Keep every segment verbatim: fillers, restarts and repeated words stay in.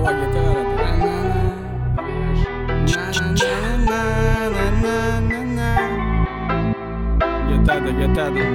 havo ketaveradi. Ketadi, ketadi.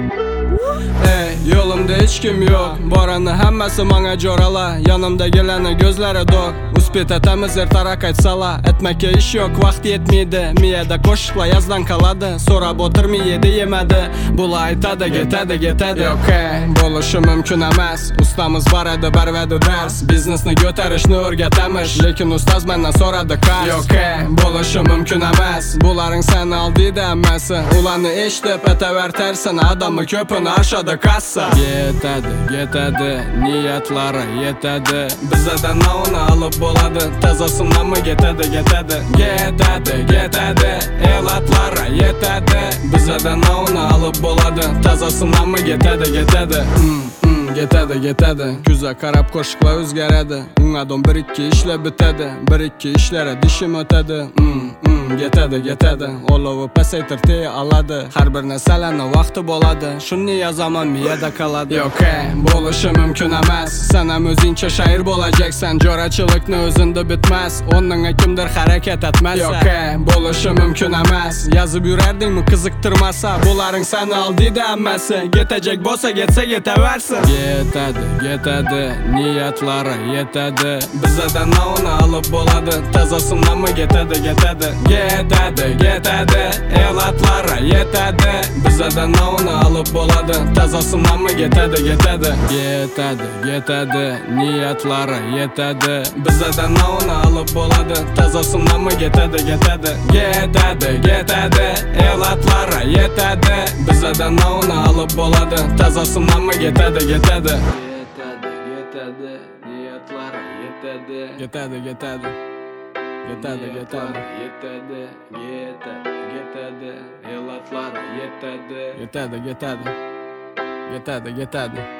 Ey, yo'limda hech kim yo'q. Borani hammasi menga jo'rala. Yonimdagilarni ko'zlari do'q. Uspeta tamiz ertaroq aytsala. Etmakka ish yo'q, vaqt yetmaydi. Miyada qo'shiqlar yozdan qoladi. So'rab o'tirmaydi, yemadi. Bular aytadi, ketadi, ketadi. Okey, bo'lishi mumkin emas. Ustamiz bor edi, barvadi dars. Biznesni ko'tarishni o'rgatamiz, lekin ustoz mendan so'radi qarz. Okey, bo'lishi mumkin emas. Bularning seni oldida hammasi. Ularni eshitib atavertarsan, odamni ko'pini aşada kassa. Yetadi, yetadi, niyatlari yetadi. Bizadan navni olib bo'ladi, tazasindanmi yetadi, yetadi. Yetadi, yetadi, elatlari yetadi. Bizadan navni olib bo'ladi, tazasindanmi yetadi, yetadi. Yetadi, yetadi. Kuzga qarab qo'shiqlar o'zgaradi. Ungadon bir ikki ishlar bitadi, bir ikki ishlari dishim o'tadi. Yetadi, yetadi. Olovi pasaytirtay oladi. Har bir narsalarni vaqti bo'ladi. Shuni yozaman, miyada qoladi. Okey, bo'lishi mumkin emas. Sen ham o'zingcha shoir bo'lajaksan. Jo'rachilikni o'zingda bitmas. O'rningga kimdir harakat etmasa. Okey, bo'lishi mumkin emas. Yozib yurardingmi qiziqtirmasa. Bularning seni oldida hammasi. Yetajak bo'lsa, yetsa yetaversin. Yetadi, yetadi, niyatlari yetadi. Bizadan navni olib bo'ladi, tazasindanmi yetadi, yetadi. Yetadi, yetadi, elatlari yetadi. Bizadan navni olib bo'ladi, tazasindanmi yetadi, yetadi. Yetadi, yetadi, niyatlari yetadi. Bizadan navni olib bo'ladi, tazasindanmi yetadi, yetadi. Yetadi, yetadi, elatlari yetadi. Bizadan navni olib bo'ladi, tazasindanmi yetadi, yetadi. Yetadi, yetadi, niyatlari yetadi. Yetadi, yetadi. Yetadi, yetadi, yetadi, yetadi, yetadi, elatlari yetadi. Yetadi, yetadi, yetadi, yetadi.